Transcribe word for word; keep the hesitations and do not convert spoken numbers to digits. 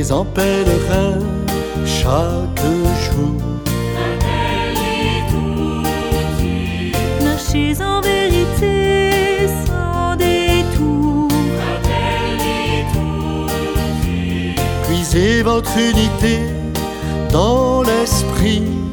marchez en pèlerin chaque jour. Marchez en vérité sans détour. Puisez votre unité dans l'esprit